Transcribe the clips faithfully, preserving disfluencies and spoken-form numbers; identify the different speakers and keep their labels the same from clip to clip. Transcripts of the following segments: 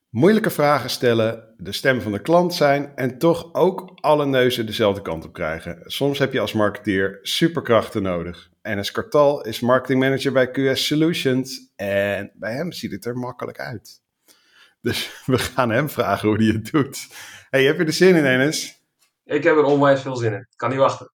Speaker 1: Moeilijke vragen stellen, de stem van de klant zijn en toch ook alle neuzen dezelfde kant op krijgen. Soms heb je als marketeer superkrachten nodig. Enes Kartal is marketingmanager bij Q S Solutions en bij hem ziet het er makkelijk uit. Dus we gaan hem vragen hoe hij het doet. Hey, heb je er zin in, Enes?
Speaker 2: Ik heb er onwijs veel zin in. Ik kan niet wachten.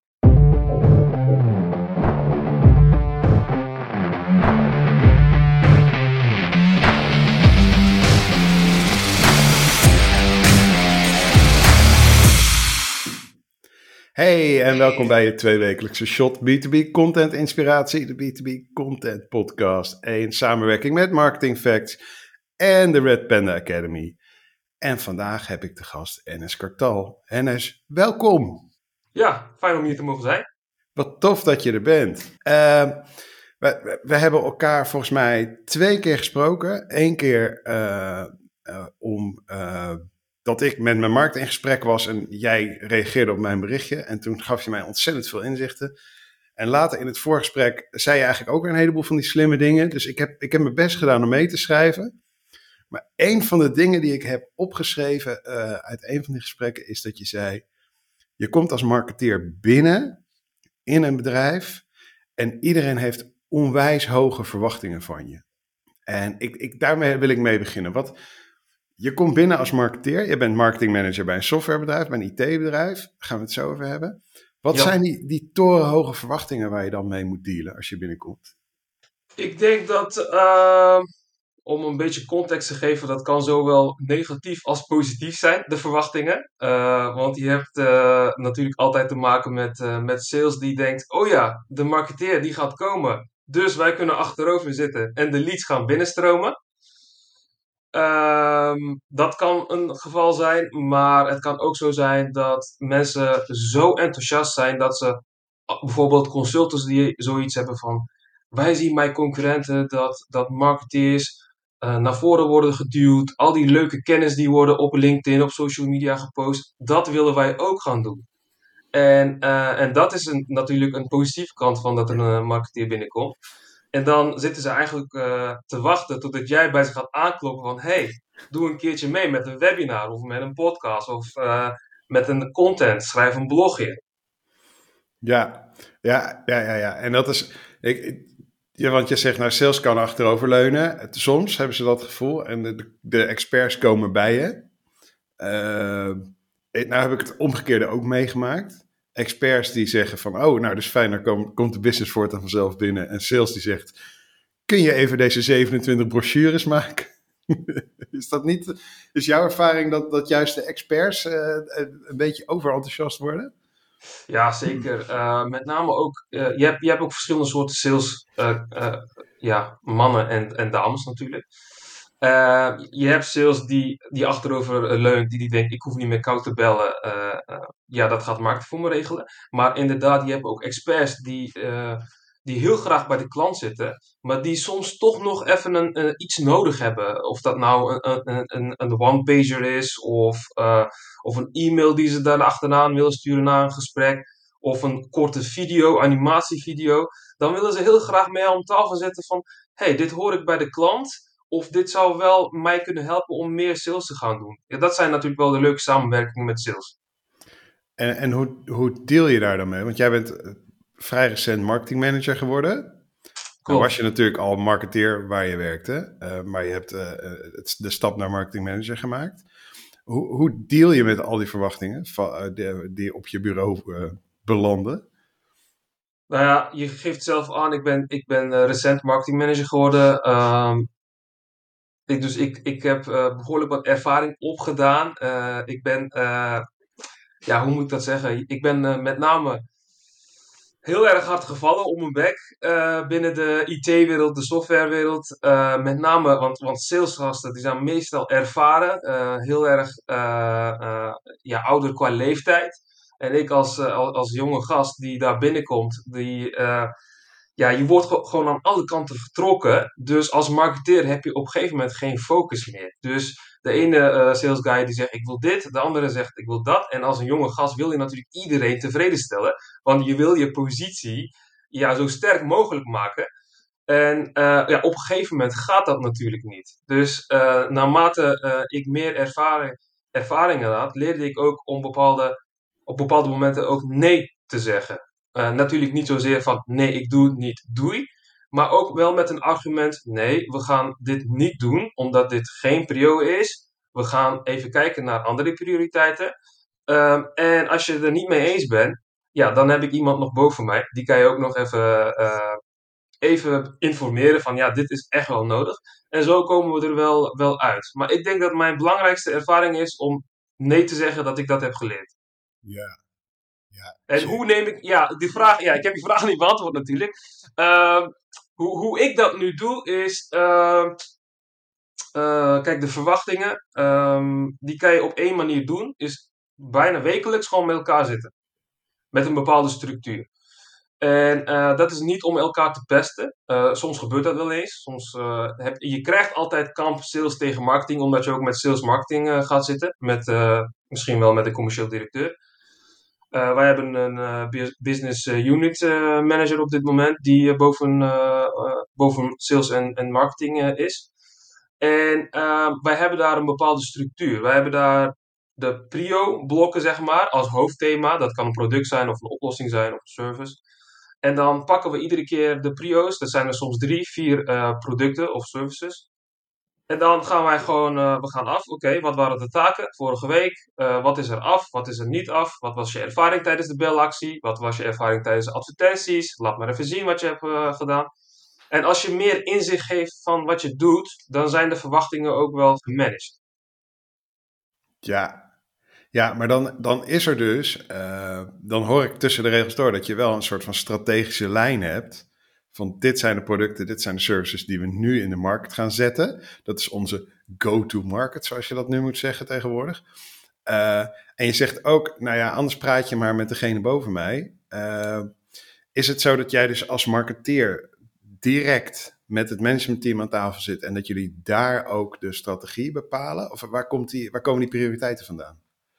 Speaker 1: Hey, en welkom bij je tweewekelijkse Shot B twee B Content Inspiratie, de B twee B Content Podcast. In samenwerking met Marketing Facts en de Red Panda Academy. En vandaag heb ik de gast Enes Kartal. Enes, welkom.
Speaker 2: Ja, fijn om hier te mogen zijn.
Speaker 1: Wat tof dat je er bent. Uh, we, we hebben elkaar volgens mij twee keer gesproken. Eén keer uh, uh, om... Uh, dat ik met mijn markt in gesprek was en jij reageerde op mijn berichtje. En toen gaf je mij ontzettend veel inzichten. En later in het voorgesprek zei je eigenlijk ook een heleboel van die slimme dingen. Dus ik heb, ik heb mijn best gedaan om mee te schrijven. Maar een van de dingen die ik heb opgeschreven uh, uit een van die gesprekken is dat je zei... Je komt als marketeer binnen in een bedrijf en iedereen heeft onwijs hoge verwachtingen van je. En ik, ik, daarmee wil ik mee beginnen. Wat... Je komt binnen als marketeer. Je bent marketingmanager bij een softwarebedrijf, bij een I T-bedrijf. Daar gaan we het zo over hebben. Wat ja. zijn die, die torenhoge verwachtingen waar je dan mee moet dealen als je binnenkomt?
Speaker 2: Ik denk dat, uh, om een beetje context te geven, dat kan zowel negatief als positief zijn, de verwachtingen. Uh, want je hebt uh, natuurlijk altijd te maken met, uh, met sales die denkt, oh ja, de marketeer die gaat komen. Dus wij kunnen achterover zitten en de leads gaan binnenstromen. Uh, dat kan een geval zijn, maar het kan ook zo zijn dat mensen zo enthousiast zijn dat ze, bijvoorbeeld consultants die zoiets hebben van, wij zien bij concurrenten dat, dat marketeers uh, naar voren worden geduwd, al die leuke kennis die worden op LinkedIn, op social media gepost, dat willen wij ook gaan doen. En, uh, en dat is een, natuurlijk een positieve kant van dat een uh, marketeer binnenkomt. En dan zitten ze eigenlijk uh, te wachten totdat jij bij ze gaat aankloppen van... hey, doe een keertje mee met een webinar of met een podcast of uh, met een content. Schrijf een blogje.
Speaker 1: Ja, ja, ja, ja. ja. En dat is... Ik, ja, want je zegt, nou, sales kan achteroverleunen. Soms hebben ze dat gevoel en de, de experts komen bij je. Uh, nou heb ik het omgekeerde ook meegemaakt. Experts die zeggen van, oh, nou, dus fijn, dan kom, komt de business voortaan vanzelf binnen. En sales die zegt, kun je even deze zevenentwintig brochures maken? Is dat niet, is jouw ervaring dat, dat juist de experts uh, een beetje overenthousiast worden?
Speaker 2: Ja, zeker. Uh, met name ook, uh, je, hebt, je hebt ook verschillende soorten sales, uh, uh, ja, mannen en, en dames natuurlijk. Uh, je hebt sales die, die achterover leunt, die, die denkt, ik hoef niet meer koud te bellen. Uh, uh, ja, dat gaat markt voor me regelen. Maar inderdaad, je hebt ook experts die, uh, die heel graag bij de klant zitten, maar die soms toch nog even een, een, iets nodig hebben. Of dat nou een, een, een, een one-pager is, of, uh, of een e-mail die ze daar achteraan willen sturen na een gesprek, of een korte video, animatievideo. Dan willen ze heel graag mee aan tafel zetten van, hey, dit hoor ik bij de klant. Of dit zou wel mij kunnen helpen om meer sales te gaan doen. Ja, dat zijn natuurlijk wel de leuke samenwerkingen met sales.
Speaker 1: En, en hoe, hoe deel je daar dan mee? Want jij bent vrij recent marketingmanager geworden. Dan was je natuurlijk al marketeer waar je werkte. Uh, maar je hebt uh, het, de stap naar marketingmanager gemaakt. Hoe, hoe deal je met al die verwachtingen van, uh, die, die op je bureau uh, belanden?
Speaker 2: Nou ja, je geeft zelf aan, ik ben, ik ben uh, recent marketingmanager geworden. Um, ik, dus ik, ik heb uh, behoorlijk wat ervaring opgedaan. Uh, ik ben, uh, ja, hoe moet ik dat zeggen? Ik ben uh, met name heel erg hard gevallen op mijn bek uh, binnen de I T-wereld, de softwarewereld. Uh, met name, want, want salesgasten die zijn meestal ervaren, uh, heel erg uh, uh, ja, ouder qua leeftijd. En ik als, uh, als jonge gast die daar binnenkomt, die, uh, ja, je wordt go- gewoon aan alle kanten vertrokken. Dus als marketeer heb je op een gegeven moment geen focus meer. Dus de ene uh, sales guy die zegt ik wil dit, de andere zegt ik wil dat. En als een jonge gast wil je natuurlijk iedereen tevreden stellen. Want je wil je positie ja, zo sterk mogelijk maken. En uh, ja, op een gegeven moment gaat dat natuurlijk niet. Dus uh, naarmate uh, ik meer ervaring, ervaringen had, leerde ik ook om bepaalde, op bepaalde momenten ook nee te zeggen. Uh, natuurlijk niet zozeer van nee, ik doe het niet, doei. Maar ook wel met een argument, nee, we gaan dit niet doen, omdat dit geen prio is. We gaan even kijken naar andere prioriteiten. Um, en als je het er niet mee eens bent, ja, dan heb ik iemand nog boven mij. Die kan je ook nog even, uh, even informeren van, ja, dit is echt wel nodig. En zo komen we er wel, wel uit. Maar ik denk dat mijn belangrijkste ervaring is om nee te zeggen dat ik dat heb geleerd.
Speaker 1: Ja. Ja,
Speaker 2: en
Speaker 1: zeker.
Speaker 2: hoe neem ik, ja, die vraag, ja, ik heb die vraag niet beantwoord natuurlijk. Uh, hoe, hoe ik dat nu doe is, uh, uh, kijk, de verwachtingen, um, die kan je op één manier doen, is bijna wekelijks gewoon met elkaar zitten. Met een bepaalde structuur. En uh, dat is niet om elkaar te pesten. Uh, soms gebeurt dat wel eens. Soms, uh, heb, je krijgt altijd kamp sales tegen marketing, omdat je ook met sales marketing uh, gaat zitten. Met, uh, misschien wel met een commercieel directeur. Uh, wij hebben een uh, business unit uh, manager op dit moment, die uh, boven, uh, uh, boven sales en, en marketing uh, is. En uh, wij hebben daar een bepaalde structuur. Wij hebben daar de prio-blokken, zeg maar, als hoofdthema. Dat kan een product zijn, of een oplossing zijn, of een service. En dan pakken we iedere keer de prio's. Dat zijn er soms drie, vier uh, producten of services. En dan gaan wij gewoon, uh, we gaan af. Oké, okay, wat waren de taken vorige week? Uh, wat is er af? Wat is er niet af? Wat was je ervaring tijdens de belactie? Wat was je ervaring tijdens de advertenties? Laat maar even zien wat je hebt uh, gedaan. En als je meer inzicht geeft van wat je doet, dan zijn de verwachtingen ook wel gemanaged.
Speaker 1: Ja, ja maar dan, dan is er dus, uh, dan hoor ik tussen de regels door dat je wel een soort van strategische lijn hebt. Van dit zijn de producten, dit zijn de services die we nu in de markt gaan zetten. Dat is onze go-to-market, zoals je dat nu moet zeggen tegenwoordig. Uh, en je zegt ook, nou ja, anders praat je maar met degene boven mij. Uh, is het zo dat jij dus als marketeer direct met het managementteam aan tafel zit en dat jullie daar ook de strategie bepalen? Of waar, komt die, waar komen die prioriteiten vandaan?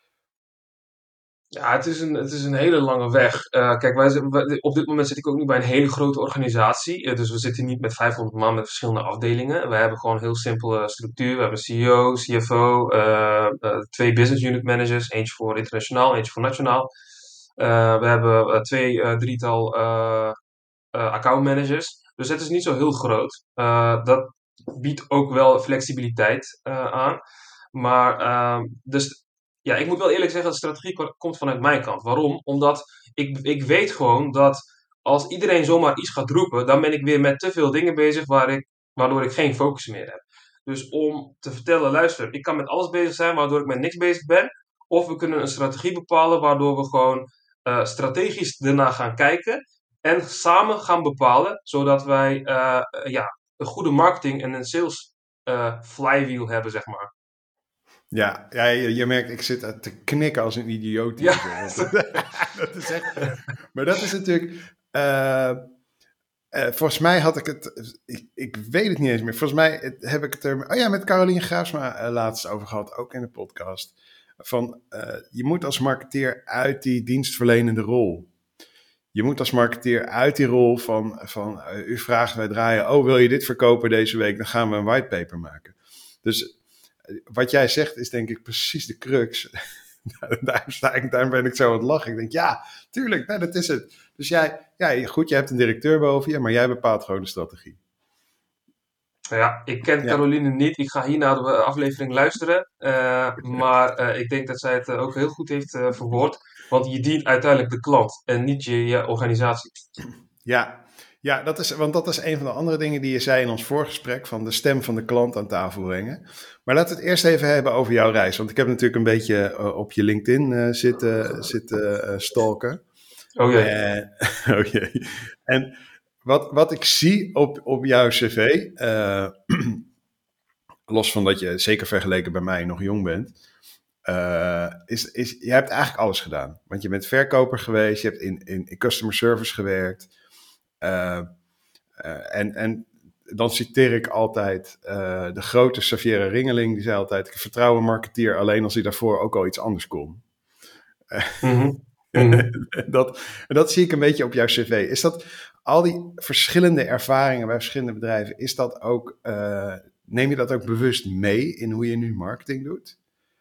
Speaker 2: Ja, het is een, het is een hele lange weg. Uh, kijk, wij, wij, op dit moment zit ik ook niet bij een hele grote organisatie. Uh, dus we zitten niet met vijfhonderd man met verschillende afdelingen. We hebben gewoon een heel simpele structuur. We hebben een C E O, C F O, uh, uh, twee business unit managers. Eentje voor internationaal, eentje voor nationaal. Uh, we hebben uh, twee, uh, drietal uh, uh, account managers. Dus het is niet zo heel groot. Uh, dat biedt ook wel flexibiliteit uh, aan. Maar, uh, dus... Ja, ik moet wel eerlijk zeggen, de strategie komt vanuit mijn kant. Waarom? Omdat ik, ik weet gewoon dat als iedereen zomaar iets gaat roepen, dan ben ik weer met te veel dingen bezig waar ik, waardoor ik geen focus meer heb. Dus om te vertellen, luister, ik kan met alles bezig zijn waardoor ik met niks bezig ben. Of we kunnen een strategie bepalen waardoor we gewoon uh, strategisch ernaar gaan kijken. En samen gaan bepalen, zodat wij uh, ja, een goede marketing en een sales uh, flywheel hebben, zeg maar.
Speaker 1: Ja, ja je, je merkt, ik zit te knikken als een idioot.
Speaker 2: Ja.
Speaker 1: Dat is echt... Maar dat is natuurlijk... Uh, uh, volgens mij had ik het... Ik, ik weet het niet eens meer. Volgens mij het, heb ik het er... Oh ja, met Caroline Graafsma uh, laatst over gehad. Ook in de podcast. Van, uh, je moet als marketeer uit die dienstverlenende rol. Je moet als marketeer uit die rol van... van uh, u vraagt, wij draaien... Oh, wil je dit verkopen deze week? Dan gaan we een whitepaper maken. Dus... Wat jij zegt is denk ik precies de crux. daar, sta ik, daar ben ik zo aan het lachen. Ik denk, ja, tuurlijk, nee, dat is het. Dus jij, ja, goed, je hebt een directeur boven je, maar jij bepaalt gewoon de strategie.
Speaker 2: Ja, ik ken ja. Caroline niet. Ik ga hier naar de aflevering luisteren. Uh, maar uh, ik denk dat zij het uh, ook heel goed heeft uh, verwoord. Want je dient uiteindelijk de klant en niet je, je organisatie.
Speaker 1: Ja, ja dat is, want dat is een van de andere dingen die je zei in ons voorgesprek. Van de stem van de klant aan tafel brengen. Maar laten we het eerst even hebben over jouw reis. Want ik heb natuurlijk een beetje uh, op je LinkedIn uh, zitten, zitten uh, stalken.
Speaker 2: Oh jee.
Speaker 1: Uh, oh jee. En wat, wat ik zie op, op jouw cv... Uh, los van dat je zeker vergeleken bij mij nog jong bent... Uh, is, is, je hebt eigenlijk alles gedaan. Want je bent verkoper geweest, je hebt in, in, in customer service gewerkt. Uh, uh, en, en dan citeer ik altijd uh, de grote Xavier Ringeling. Die zei altijd, ik vertrouw een marketeer alleen als hij daarvoor ook al iets anders kon. Uh,
Speaker 2: mm-hmm. Mhm.
Speaker 1: dat, dat zie ik een beetje op jouw cv. Is dat al die verschillende ervaringen bij verschillende bedrijven, is dat ook, uh, neem je dat ook bewust mee in hoe je nu marketing doet?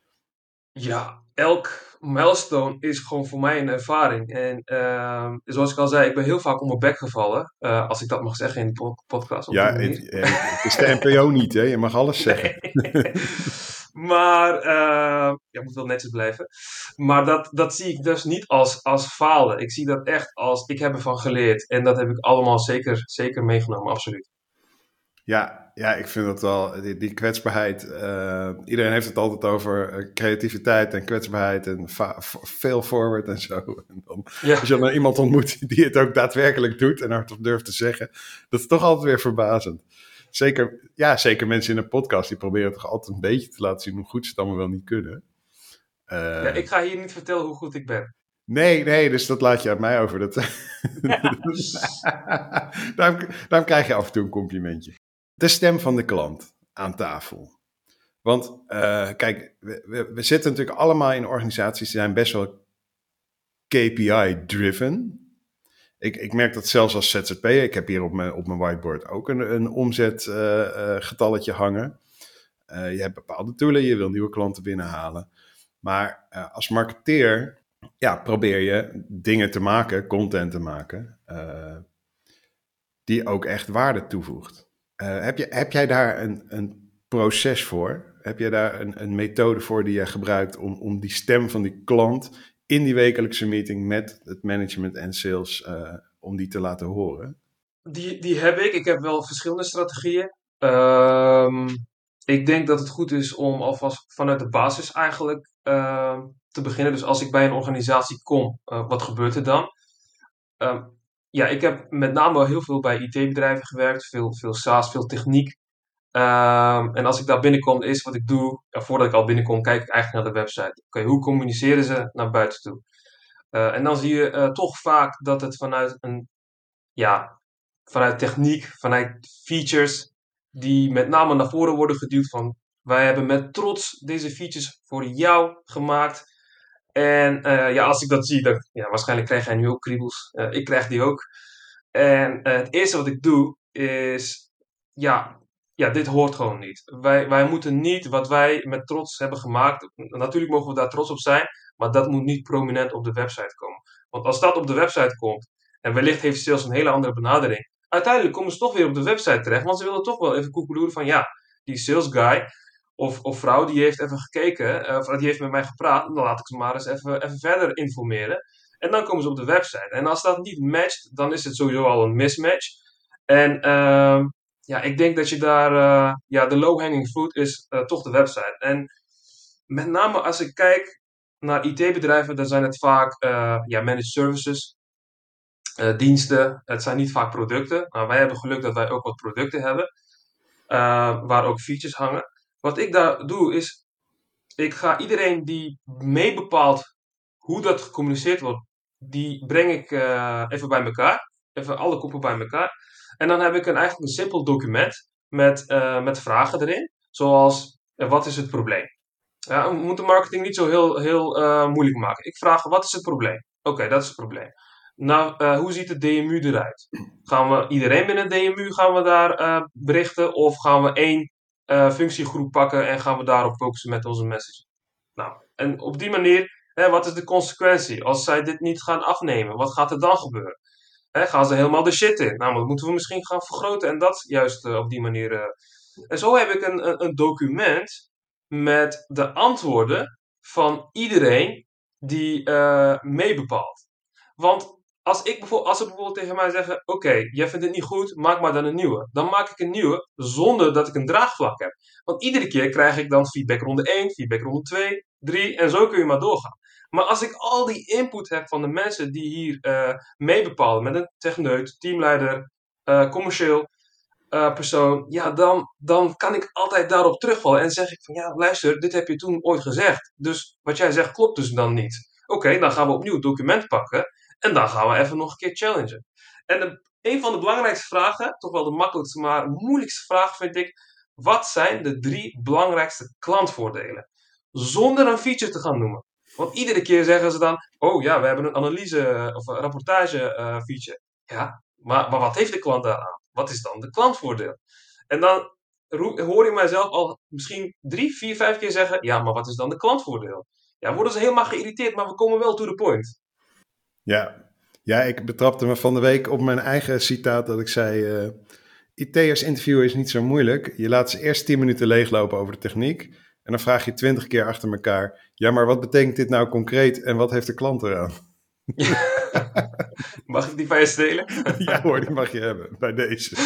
Speaker 2: Ja, elk milestone is gewoon voor mij een ervaring. En uh, zoals ik al zei, ik ben heel vaak om mijn bek gevallen. Uh, als ik dat mag zeggen in de podcast op die
Speaker 1: Ja,
Speaker 2: manier.
Speaker 1: het, het is de N P O niet, hè? Je mag alles zeggen.
Speaker 2: Nee. Maar, uh, ja, moet wel netjes blijven. Maar dat, dat zie ik dus niet als, als falen. Ik zie dat echt als, ik heb ervan geleerd. En dat heb ik allemaal zeker, zeker meegenomen, absoluut.
Speaker 1: Ja, ja, ik vind dat wel, die, die kwetsbaarheid. Uh, iedereen heeft het altijd over creativiteit en kwetsbaarheid en fa- fail forward en zo. En dan, ja. Als je dan iemand ontmoet die het ook daadwerkelijk doet en hardop durft te zeggen, dat is toch altijd weer verbazend. Zeker, ja, zeker mensen in een podcast, die proberen toch altijd een beetje te laten zien hoe goed ze het allemaal wel niet kunnen.
Speaker 2: Uh, ja, ik ga hier niet vertellen hoe goed ik ben.
Speaker 1: Nee, nee, dus dat laat je uit mij over. Dat, ja. daarom, daarom krijg je af en toe een complimentje. De stem van de klant aan tafel. Want uh, kijk, we, we, we zitten natuurlijk allemaal in organisaties die zijn best wel K P I-driven. Ik, ik merk dat zelfs als Z Z P'er. Ik heb hier op mijn, op mijn whiteboard ook een, een omzetgetalletje uh, uh, hangen. Uh, je hebt bepaalde doelen, je wil nieuwe klanten binnenhalen. Maar uh, als marketeer ja, probeer je dingen te maken, content te maken, uh, die ook echt waarde toevoegt. Uh, heb, je, heb jij daar een, een proces voor? Heb jij daar een, een methode voor die je gebruikt om, om die stem van die klant in die wekelijkse meeting met het management en sales, uh, om die te laten horen?
Speaker 2: Die, die heb ik. Ik heb wel verschillende strategieën. Um, ik denk dat het goed is om alvast vanuit de basis eigenlijk uh, te beginnen. Dus als ik bij een organisatie kom, uh, wat gebeurt er dan? Um, ja, ik heb met name wel heel veel bij I T-bedrijven gewerkt. Veel, veel SaaS, veel techniek. Um, en als ik daar binnenkom, het eerste wat ik doe, ja, voordat ik al binnenkom, kijk ik eigenlijk naar de website. Oké, okay, hoe communiceren ze naar buiten toe? Uh, en dan zie je uh, toch vaak dat het vanuit een, ja, vanuit techniek, vanuit features, die met name naar voren worden geduwd van, wij hebben met trots deze features voor jou gemaakt. En uh, ja, als ik dat zie, dan, ja, waarschijnlijk krijg jij nu ook kriebels. Uh, ik krijg die ook. En uh, het eerste wat ik doe, is, ja, ja, dit hoort gewoon niet. Wij, wij moeten niet wat wij met trots hebben gemaakt, natuurlijk mogen we daar trots op zijn, maar dat moet niet prominent op de website komen. Want als dat op de website komt, en wellicht heeft sales een hele andere benadering, uiteindelijk komen ze toch weer op de website terecht, want ze willen toch wel even koekeloeren van, ja, die sales guy of, of vrouw, die heeft even gekeken, uh, of die heeft met mij gepraat, dan laat ik ze maar eens even, even verder informeren. En dan komen ze op de website. En als dat niet matcht, dan is het sowieso al een mismatch. En uh, ja, ik denk dat je daar, uh, ja, de low-hanging fruit is uh, toch de website. En met name als ik kijk naar I T-bedrijven, dan zijn het vaak uh, ja, managed services, uh, diensten. Het zijn niet vaak producten. Nou, wij hebben geluk dat wij ook wat producten hebben, uh, waar ook features hangen. Wat ik daar doe is, ik ga iedereen die mee bepaalt hoe dat gecommuniceerd wordt, die breng ik uh, even bij elkaar. Even alle koppen bij elkaar. En dan heb ik een, eigenlijk een simpel document met, uh, met vragen erin. Zoals, uh, wat is het probleem? Ja, we moeten marketing niet zo heel, heel uh, moeilijk maken. Ik vraag, wat is het probleem? Oké, okay, dat is het probleem. Nou, uh, hoe ziet de D M U eruit? Gaan we iedereen binnen D M U gaan we daar uh, berichten? Of gaan we één uh, functiegroep pakken en gaan we daarop focussen met onze message? Nou, en op die manier, hè, wat is de consequentie? Als zij dit niet gaan afnemen, wat gaat er dan gebeuren? Hè, gaan ze helemaal de shit in? Nou, dat moeten we misschien gaan vergroten en dat juist uh, op die manier. Uh. En zo heb ik een, een, een document met de antwoorden van iedereen die uh, meebepaalt. Want als, ik bijvoorbeeld, als ze bijvoorbeeld tegen mij zeggen, oké, okay, jij vindt het niet goed, maak maar dan een nieuwe. Dan maak ik een nieuwe zonder dat ik een draagvlak heb. Want iedere keer krijg ik dan feedback ronde één, feedback ronde twee, drie en zo kun je maar doorgaan. Maar als ik al die input heb van de mensen die hier uh, meebepalen, met een techneut, teamleider, uh, commercieel uh, persoon, ja, dan, dan kan ik altijd daarop terugvallen en zeg ik van, ja, luister, dit heb je toen ooit gezegd. Dus wat jij zegt klopt dus dan niet. Oké, okay, dan gaan we opnieuw het document pakken en dan gaan we even nog een keer challengen. En de, een van de belangrijkste vragen, toch wel de makkelijkste, maar moeilijkste vraag vind ik, wat zijn de drie belangrijkste klantvoordelen? Zonder een feature te gaan noemen. Want iedere keer zeggen ze dan, oh ja, we hebben een analyse of een rapportage eh, feature. Ja, maar, maar wat heeft de klant daaraan? Wat is dan de klantvoordeel? En dan roe- hoor je mijzelf al misschien drie, vier, vijf keer zeggen, ja, maar wat is dan de klantvoordeel? Ja, worden ze helemaal geïrriteerd, maar we komen wel to the point.
Speaker 1: Ja. Ja, ik betrapte me van de week op mijn eigen citaat dat ik zei... eh I T'ers interviewen is niet zo moeilijk. Je laat ze eerst tien minuten leeglopen over de techniek. En dan vraag je twintig keer achter elkaar... Ja, maar wat betekent dit nou concreet en wat heeft de klant eraan?
Speaker 2: Mag ik die van je stelen?
Speaker 1: Ja hoor, die mag je hebben bij deze.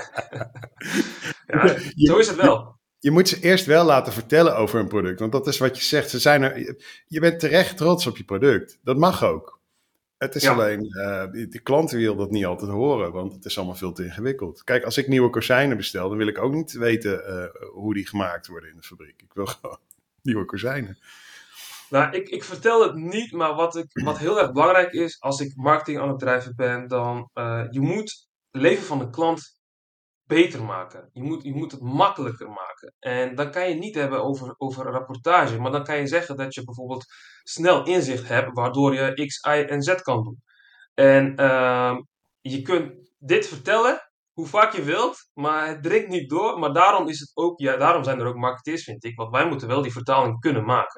Speaker 2: Ja, zo
Speaker 1: Je,
Speaker 2: is het
Speaker 1: je,
Speaker 2: wel.
Speaker 1: je moet ze eerst wel laten vertellen over hun product. Want dat is wat je zegt. Ze zijn er, je, je bent terecht trots op je product. Dat mag ook. Het is
Speaker 2: Ja.
Speaker 1: alleen, uh, die, die klanten wil dat niet altijd horen, want het is allemaal veel te ingewikkeld. Kijk, als ik nieuwe kozijnen bestel, dan wil ik ook niet weten uh, hoe die gemaakt worden in de fabriek. Ik wil gewoon nieuwe kozijnen.
Speaker 2: Nou, ik, ik vertel het niet, maar wat, ik, wat heel erg belangrijk is als ik marketing aan het drijven ben, dan uh, je moet het leven van de klant beter maken. Je moet, je moet het makkelijker maken. En dan kan je het niet hebben over, over een rapportage, maar dan kan je zeggen dat je bijvoorbeeld snel inzicht hebt, waardoor je X, Y en Z kan doen. En uh, je kunt dit vertellen hoe vaak je wilt, maar het dringt niet door. Maar daarom is het ook, ja, daarom zijn er ook marketeers, vind ik. Want wij moeten wel die vertaling kunnen maken.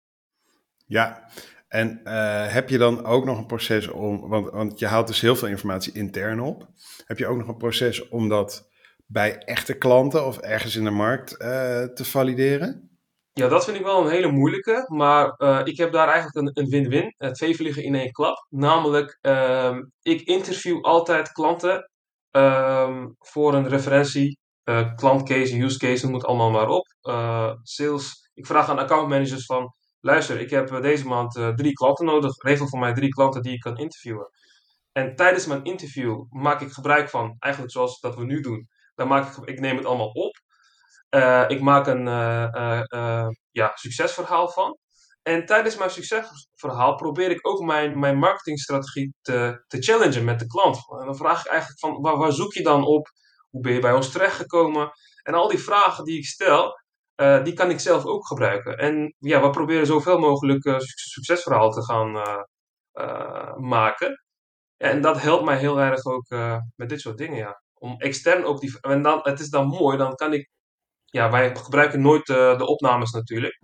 Speaker 1: Ja, en uh, heb je dan ook nog een proces om, want, want je haalt dus heel veel informatie intern op. Heb je ook nog een proces om dat bij echte klanten of ergens in de markt uh, te valideren?
Speaker 2: Ja, dat vind ik wel een hele moeilijke, maar uh, ik heb daar eigenlijk een, een win-win. Uh, twee vliegen in één klap. Namelijk, uh, ik interview altijd klanten uh, voor een referentie, uh, klantcase, use case, noem het allemaal maar op. Uh, sales, ik vraag aan accountmanagers van, luister, ik heb uh, deze maand uh, drie klanten nodig. Regel voor mij drie klanten die ik kan interviewen. En tijdens mijn interview maak ik gebruik van, eigenlijk zoals dat we nu doen, dan maak ik, ik neem het allemaal op. Uh, ik maak een uh, uh, uh, ja, succesverhaal van. En tijdens mijn succesverhaal probeer ik ook mijn, mijn marketingstrategie te, te challengen met de klant. En dan vraag ik eigenlijk van, waar, waar zoek je dan op? Hoe ben je bij ons terechtgekomen? En al die vragen die ik stel, uh, die kan ik zelf ook gebruiken. En ja, we proberen zoveel mogelijk uh, succesverhaal te gaan uh, uh, maken. Ja, en dat helpt mij heel erg ook uh, met dit soort dingen, ja. Om extern ook die... En dan, het is dan mooi, dan kan ik ja, wij gebruiken nooit uh, de opnames natuurlijk.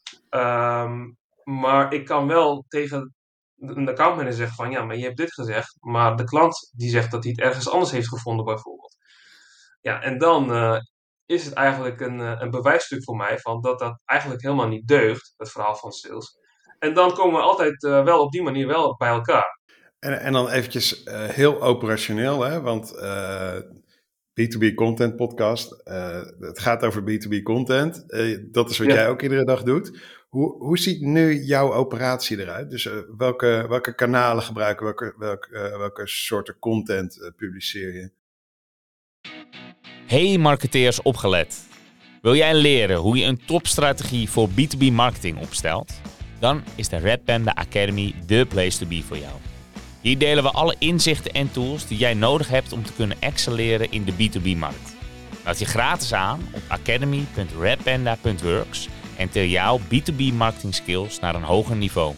Speaker 2: Um, maar ik kan wel tegen een accountmanager zeggen van ja, maar je hebt dit gezegd. Maar de klant die zegt dat hij het ergens anders heeft gevonden bijvoorbeeld. Ja, en dan uh, is het eigenlijk een, uh, een bewijsstuk voor mij van dat dat eigenlijk helemaal niet deugt, het verhaal van sales. En dan komen we altijd uh, wel op die manier wel bij elkaar.
Speaker 1: En, en dan eventjes uh, heel operationeel, hè? Want uh, B twee B Content Podcast, uh, het gaat over B twee B content. Uh, dat is wat
Speaker 2: Ja.
Speaker 1: jij ook iedere dag doet. Hoe, hoe ziet nu jouw operatie eruit? Dus uh, welke, welke kanalen gebruiken, welke, welke, uh, welke soorten content uh, publiceer je?
Speaker 3: Hey marketeers, opgelet. Wil jij leren hoe je een topstrategie voor B twee B marketing opstelt? Dan is de Red Panda Academy de place to be voor jou. Hier delen we alle inzichten en tools die jij nodig hebt om te kunnen excelleren in de B twee B-markt. Meld je gratis aan op academy punt redpanda punt works en til jouw B twee B marketing skills naar een hoger niveau.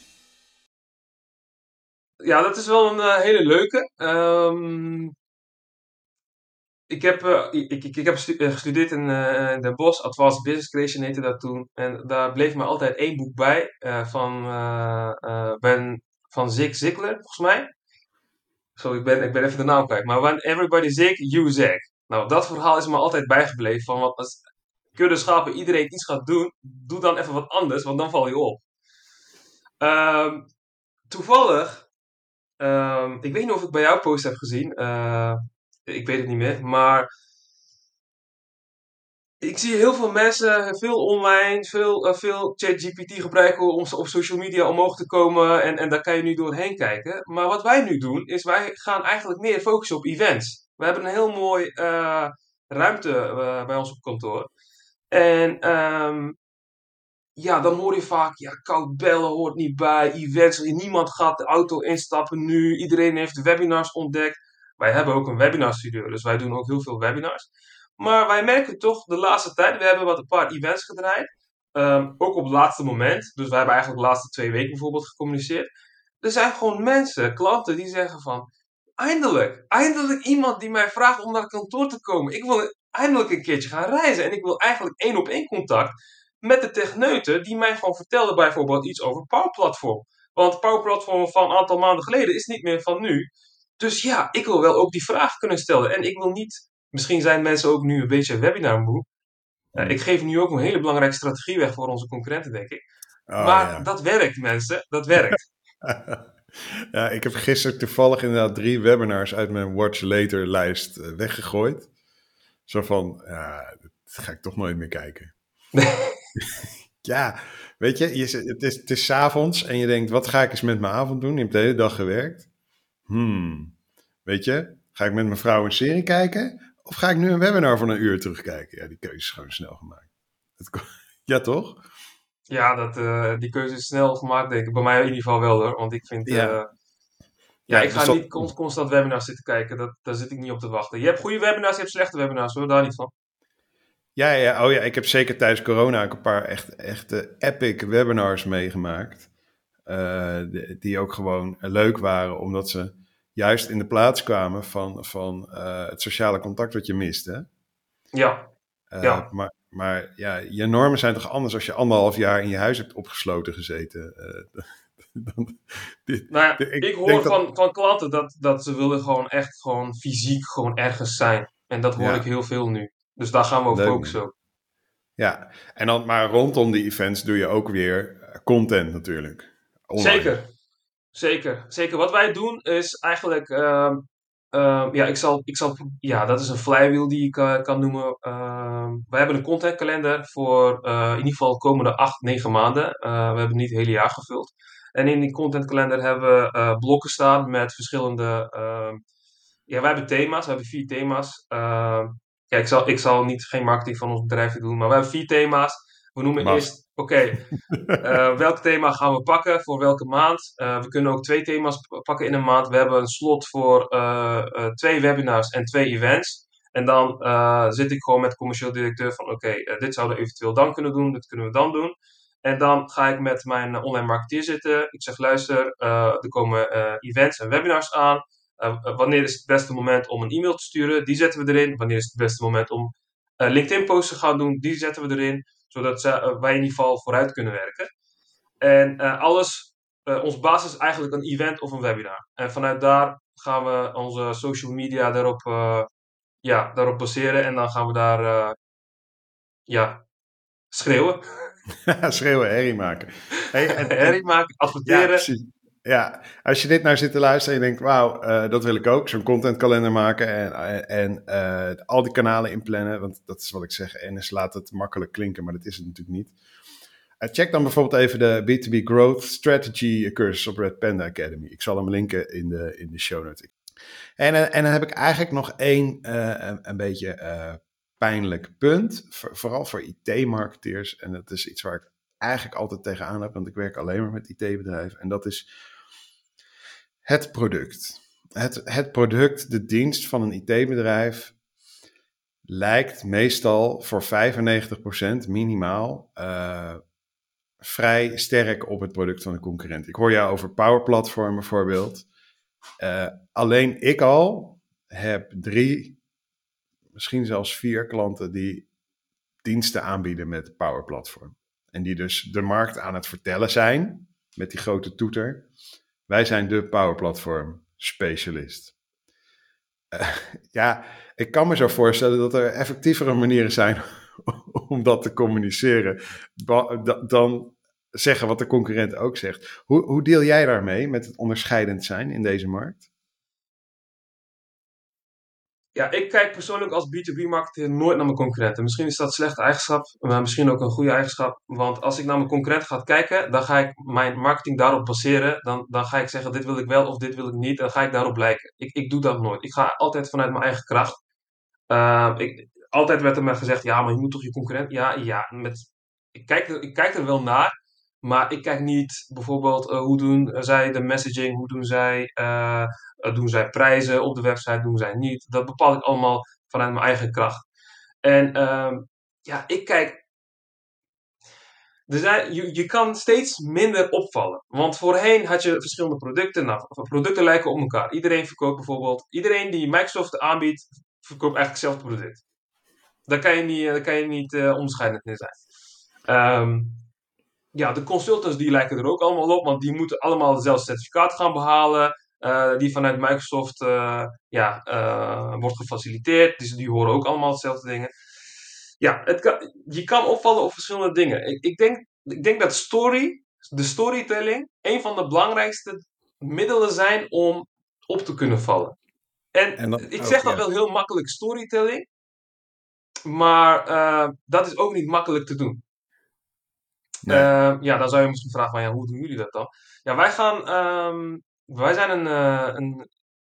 Speaker 2: Ja, dat is wel een uh, hele leuke. Um, ik, heb, uh, ik, ik, ik heb stu- uh, gestudeerd in uh, Den Bosch, Advanced Business Creation heette dat toen. En daar bleef me altijd één boek bij uh, van, uh, uh, ben, van Zig Ziglar, volgens mij. Zo, ik ben, ik ben even de naam kwijt. Maar when everybody zig, you zag. Nou, dat verhaal is me altijd bijgebleven. Van wat als kudde schapen iedereen iets gaat doen, doe dan even wat anders, want dan val je op. Um, toevallig, um, ik weet niet of ik bij jouw post heb gezien. Uh, ik weet het niet meer. Maar ik zie heel veel mensen, veel online, veel, uh, veel ChatGPT gebruiken om op social media omhoog te komen. En, en daar kan je nu doorheen kijken. Maar wat wij nu doen, is wij gaan eigenlijk meer focussen op events. We hebben een heel mooi uh, ruimte uh, bij ons op kantoor. En um, ja, dan hoor je vaak, ja, koud bellen hoort niet bij, events, niemand gaat de auto instappen nu, iedereen heeft webinars ontdekt. Wij hebben ook een webinarstudio, dus wij doen ook heel veel webinars. Maar wij merken toch de laatste tijd, we hebben wat een paar events gedraaid, Um, ook op het laatste moment. Dus wij hebben eigenlijk de laatste twee weken bijvoorbeeld gecommuniceerd. Er zijn gewoon mensen, klanten, die zeggen van... Eindelijk, eindelijk iemand die mij vraagt om naar het kantoor te komen. Ik wil eindelijk een keertje gaan reizen. En ik wil eigenlijk één op één contact met de techneuten die mij gewoon vertelden bijvoorbeeld iets over Power Platform. Want Power Platform van een aantal maanden geleden is niet meer van nu. Dus ja, ik wil wel ook die vraag kunnen stellen. En ik wil niet... Misschien zijn mensen ook nu een beetje webinar moe. Uh, ik geef nu ook een hele belangrijke strategie weg voor onze concurrenten, denk ik.
Speaker 1: Oh,
Speaker 2: maar
Speaker 1: ja.
Speaker 2: dat werkt, mensen. Dat werkt.
Speaker 1: Ja, ik heb gisteren toevallig inderdaad drie webinars uit mijn Watch Later lijst uh, weggegooid. Zo van, ja, dat ga ik toch nooit meer kijken. Ja, weet je, je het is, het is 's avonds en je denkt, wat ga ik eens met mijn avond doen? Je hebt de hele dag gewerkt. Hmm, weet je, ga ik met mijn vrouw een serie kijken? Of ga ik nu een webinar van een uur terugkijken? Ja, die keuze is gewoon snel gemaakt. Het, ja, toch?
Speaker 2: Ja, dat, uh, die keuze is snel gemaakt, denk ik. Bij mij in ieder geval wel, hoor. Want ik vind... Uh, ja. ja, ja, ik ga dus niet dat... constant webinars zitten kijken. Dat, daar zit ik niet op te wachten. Je hebt goede webinars, je hebt slechte webinars, hoor. Daar niet van.
Speaker 1: Ja, ja, oh ja, ik heb zeker tijdens corona ook een paar echt, echte epic webinars meegemaakt. Uh, die, die ook gewoon leuk waren, omdat ze juist in de plaats kwamen van, van uh, het sociale contact wat je mist, hè?
Speaker 2: Ja.
Speaker 1: Uh,
Speaker 2: ja.
Speaker 1: Maar, maar ja, je normen zijn toch anders als je anderhalf jaar in je huis hebt opgesloten gezeten. Uh,
Speaker 2: dan, dit, nou ja, ik, ik hoor van, dat... van klanten dat, dat ze willen gewoon echt gewoon fysiek gewoon ergens zijn. En dat hoor ja. ik heel veel nu. Dus daar gaan we op focussen ook.
Speaker 1: Ja, en dan, maar rondom die events doe je ook weer content natuurlijk.
Speaker 2: Online. Zeker, zeker, zeker. Wat wij doen is eigenlijk, uh, uh, ja, ik zal, ik zal, ja, dat is een flywheel die ik uh, kan noemen. Uh, wij hebben een contentkalender voor uh, in ieder geval de komende acht, negen maanden. Uh, we hebben niet het hele jaar gevuld. En in die contentkalender hebben we uh, blokken staan met verschillende, uh, ja, wij hebben thema's, we hebben vier thema's. Uh, ja, ik zal, ik zal niet geen marketing van ons bedrijf doen, maar we hebben vier thema's. We noemen Mag. eerst, oké, okay, uh, welk thema gaan we pakken voor welke maand? Uh, we kunnen ook twee thema's pakken in een maand. We hebben een slot voor uh, uh, twee webinars en twee events. En dan uh, zit ik gewoon met de commercieel directeur van, oké, okay, uh, dit zouden we eventueel dan kunnen doen, dit kunnen we dan doen. En dan ga ik met mijn uh, online marketeer zitten. Ik zeg, luister, uh, er komen uh, events en webinars aan. Uh, uh, wanneer is het beste moment om een e-mail te sturen? Die zetten we erin. Wanneer is het beste moment om uh, LinkedIn-posts te gaan doen? Die zetten we erin. Zodat ze, uh, wij in ieder geval vooruit kunnen werken. En uh, alles, uh, ons basis is eigenlijk een event of een webinar. En vanuit daar gaan we onze social media daarop, uh, ja, daarop baseren. En dan gaan we daar, uh, ja, schreeuwen.
Speaker 1: Schreeuwen, herrie maken.
Speaker 2: Hey, en, herrie maken, adverteren.
Speaker 1: Ja, ja, als je dit nou zit te luisteren en je denkt, wauw, uh, dat wil ik ook. Zo'n contentkalender maken en, en uh, al die kanalen inplannen. Want dat is wat ik zeg. En is laat het makkelijk klinken, maar dat is het natuurlijk niet. Uh, check dan bijvoorbeeld even de B twee B Growth Strategy cursus op Red Panda Academy. Ik zal hem linken in de, in de show notes. En, uh, en dan heb ik eigenlijk nog één uh, een, een beetje uh, pijnlijk punt. Voor, vooral voor I T-marketeers. En dat is iets waar ik eigenlijk altijd tegenaan heb. Want ik werk alleen maar met I T-bedrijven. En dat is het product. Het, het product, de dienst van een I T-bedrijf lijkt meestal voor vijfennegentig procent minimaal uh, vrij sterk op het product van de concurrent. Ik hoor jou over Power Platform bijvoorbeeld. Uh, alleen ik al heb drie, misschien zelfs vier klanten die diensten aanbieden met Power Platform. En die dus de markt aan het vertellen zijn met die grote toeter. Wij zijn de Power Platform specialist. Uh, ja, ik kan me zo voorstellen dat er effectievere manieren zijn om dat te communiceren dan zeggen wat de concurrent ook zegt. Hoe, hoe deel jij daarmee met het onderscheidend zijn in deze markt?
Speaker 2: Ja, ik kijk persoonlijk als B twee B-marketeer nooit naar mijn concurrenten. Misschien is dat een slechte eigenschap, maar misschien ook een goede eigenschap. Want als ik naar mijn concurrent ga kijken, dan ga ik mijn marketing daarop baseren. Dan, dan ga ik zeggen, dit wil ik wel of dit wil ik niet. Dan ga ik daarop lijken. Ik, ik doe dat nooit. Ik ga altijd vanuit mijn eigen kracht. Uh, ik, altijd werd er maar gezegd, ja, maar je moet toch je concurrent... Ja, ja, met, ik, kijk er, ik kijk er wel naar, maar ik kijk niet bijvoorbeeld uh, hoe doen zij de messaging, hoe doen zij... Uh, Uh, doen zij prijzen op de website, doen zij niet. Dat bepaal ik allemaal vanuit mijn eigen kracht. En uh, ja, ik kijk... er zijn, je, je kan steeds minder opvallen. Want voorheen had je verschillende producten. Nou, producten lijken op elkaar. Iedereen verkoopt bijvoorbeeld... Iedereen die Microsoft aanbiedt, verkoopt eigenlijk hetzelfde product. Daar kan je niet, daar kan je niet uh, onderscheidend in zijn. Um, ja, de consultants die lijken er ook allemaal op. Want die moeten allemaal dezelfde certificaat gaan behalen. Uh, die vanuit Microsoft uh, ja, uh, wordt gefaciliteerd. Dus die horen ook allemaal hetzelfde dingen. Ja, het kan, je kan opvallen op verschillende dingen. Ik, ik, denk, ik denk dat story, de storytelling, een van de belangrijkste middelen zijn om op te kunnen vallen. En, en dat, ik zeg ook, dat ja. wel heel makkelijk, storytelling. Maar uh, dat is ook niet makkelijk te doen. Nee. Uh, ja, dan zou je misschien vragen, van, ja, hoe doen jullie dat dan? Ja, wij gaan... Um, wij zijn een... Uh, een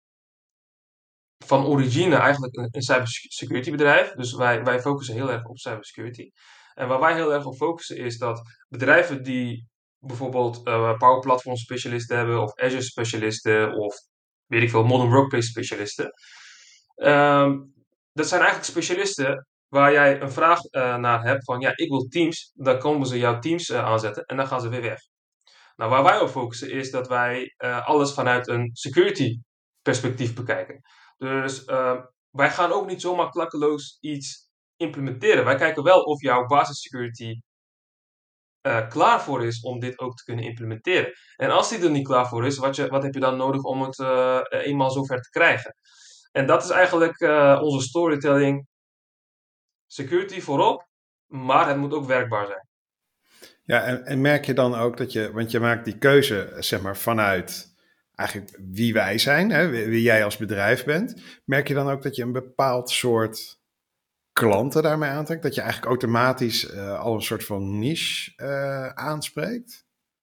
Speaker 2: van origine eigenlijk een, een cybersecurity bedrijf. Dus wij, wij focussen heel erg op cybersecurity. En waar wij heel erg op focussen is dat bedrijven die bijvoorbeeld uh, Power Platform specialisten hebben, of Azure specialisten, of weet ik veel, Modern Workplace specialisten. Um, dat zijn eigenlijk specialisten waar jij een vraag uh, naar hebt van, ja, ik wil Teams. Dan komen ze jouw Teams uh, aanzetten en dan gaan ze weer weg. Nou, waar wij op focussen is dat wij uh, alles vanuit een security perspectief bekijken. Dus uh, wij gaan ook niet zomaar klakkeloos iets implementeren. Wij kijken wel of jouw basissecurity uh, klaar voor is om dit ook te kunnen implementeren. En als die er niet klaar voor is, wat, je, wat heb je dan nodig om het uh, eenmaal zover te krijgen? En dat is eigenlijk uh, onze storytelling. Security voorop, maar het moet ook werkbaar zijn.
Speaker 1: Ja, en, en merk je dan ook dat je, want je maakt die keuze, zeg maar, vanuit eigenlijk wie wij zijn, hè, wie, wie jij als bedrijf bent. Merk je dan ook dat je een bepaald soort klanten daarmee aantrekt? Dat je eigenlijk automatisch uh, al een soort van niche uh, aanspreekt?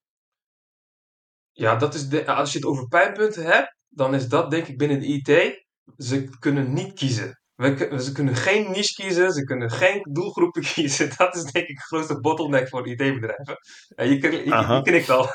Speaker 2: Ja, dat is de, als je het over pijnpunten hebt, dan is dat denk ik binnen de I T, ze kunnen niet kiezen. We, ze kunnen geen niche kiezen, ze kunnen geen doelgroepen kiezen. Dat is denk ik de grootste bottleneck voor I T-bedrijven. Uh, je, je, je, je knikt al.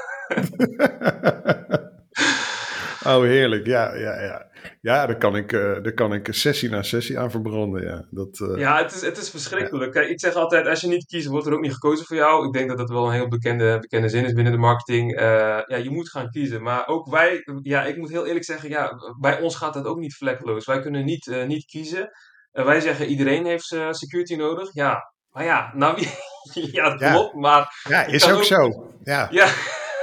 Speaker 1: Oh, heerlijk. Ja, ja, ja. Ja, daar kan ik, uh, daar kan ik sessie na sessie aan verbranden. Ja, dat, uh...
Speaker 2: ja het, is, het is verschrikkelijk. Ja. Kijk, ik zeg altijd, als je niet kiest, wordt er ook niet gekozen voor jou. Ik denk dat dat wel een heel bekende, bekende zin is binnen de marketing. Uh, ja, je moet gaan kiezen. Maar ook wij, ja, ik moet heel eerlijk zeggen, ja, bij ons gaat dat ook niet vlekkeloos. Wij kunnen niet, uh, niet kiezen. Uh, wij zeggen, iedereen heeft uh, security nodig. Ja, maar ja, nou wie... ja, dat klopt,
Speaker 1: ja.
Speaker 2: maar...
Speaker 1: Ja, is ook, ook zo. Ja.
Speaker 2: ja.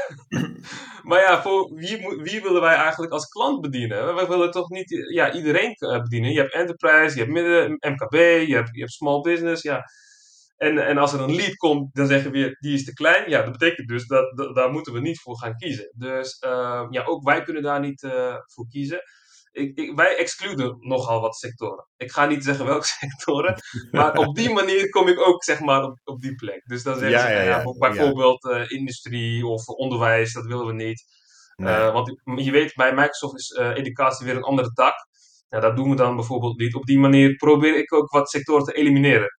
Speaker 2: Maar ja, voor wie, wie willen wij eigenlijk als klant bedienen? We willen toch niet ja, iedereen bedienen. Je hebt enterprise, je hebt midden, M K B, je hebt, je hebt small business. Ja. En, en als er een lead komt, dan zeggen we weer, die is te klein. Ja, dat betekent dus dat, dat daar moeten we niet voor gaan kiezen. Dus uh, ja, ook wij kunnen daar niet uh, voor kiezen. Ik, ik, wij excluden nogal wat sectoren. Ik ga niet zeggen welke sectoren, maar op die manier kom ik ook zeg maar op, op die plek. Dus dan zeggen
Speaker 1: ja,
Speaker 2: ze
Speaker 1: ja, ja,
Speaker 2: ja, bijvoorbeeld ja. uh, industrie of onderwijs, dat willen we niet. Nee. Uh, want je weet, bij Microsoft is uh, educatie weer een andere tak. Ja, dat doen we dan bijvoorbeeld niet. Op die manier probeer ik ook wat sectoren te elimineren.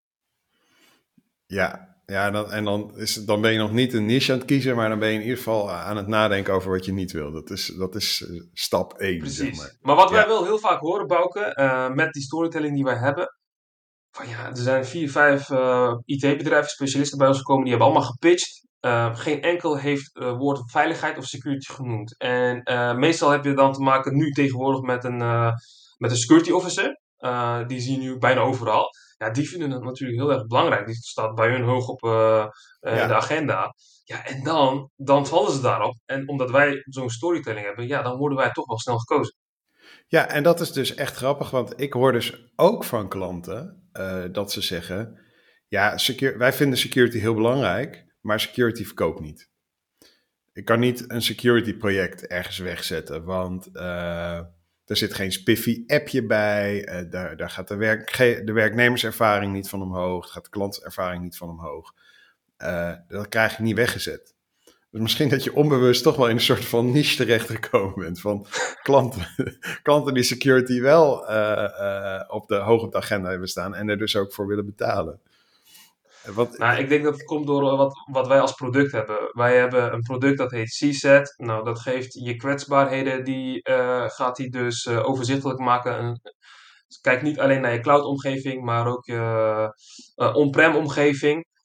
Speaker 1: Ja, ja dan, en dan, is, dan ben je nog niet een niche aan het kiezen, maar dan ben je in ieder geval aan het nadenken over wat je niet wil. Dat is, dat is uh, stap één.
Speaker 2: Precies.
Speaker 1: Zeg maar.
Speaker 2: maar wat
Speaker 1: ja.
Speaker 2: wij wel heel vaak horen, Bouke, uh, met die storytelling die wij hebben. Van ja, er zijn vier, vijf uh, I T-bedrijven, specialisten bij ons gekomen, die hebben allemaal gepitcht. Uh, geen enkel heeft uh, woord veiligheid of security genoemd. En uh, meestal heb je dan te maken nu tegenwoordig met een, uh, met een security officer. Uh, die zie je nu bijna overal. Ja, die vinden het natuurlijk heel erg belangrijk. Die staat bij hun hoog op uh, uh, ja. de agenda. Ja, en dan, dan vallen ze daarop. En omdat wij zo'n storytelling hebben, ja, dan worden wij toch wel snel gekozen.
Speaker 1: Ja, en dat is dus echt grappig, want ik hoor dus ook van klanten uh, dat ze zeggen, ja, secure, wij vinden security heel belangrijk, maar security verkoopt niet. Ik kan niet een security project ergens wegzetten, want uh, er zit geen spiffy appje bij, uh, daar, daar gaat de, werk, de werknemerservaring niet van omhoog, daar gaat de klantervaring niet van omhoog. Uh, dat krijg je niet weggezet. Dus misschien dat je onbewust toch wel in een soort van niche terechtgekomen bent van klanten, klanten die security wel uh, uh, op de, hoog op de agenda hebben staan en er dus ook voor willen betalen.
Speaker 2: Wat, nou, ik denk dat het komt door wat, wat wij als product hebben. Wij hebben een product dat heet C SAT. Nou, dat geeft je kwetsbaarheden, die uh, gaat hij dus uh, overzichtelijk maken. En, kijk niet alleen naar je cloud-omgeving, maar ook je uh, on-prem omgeving.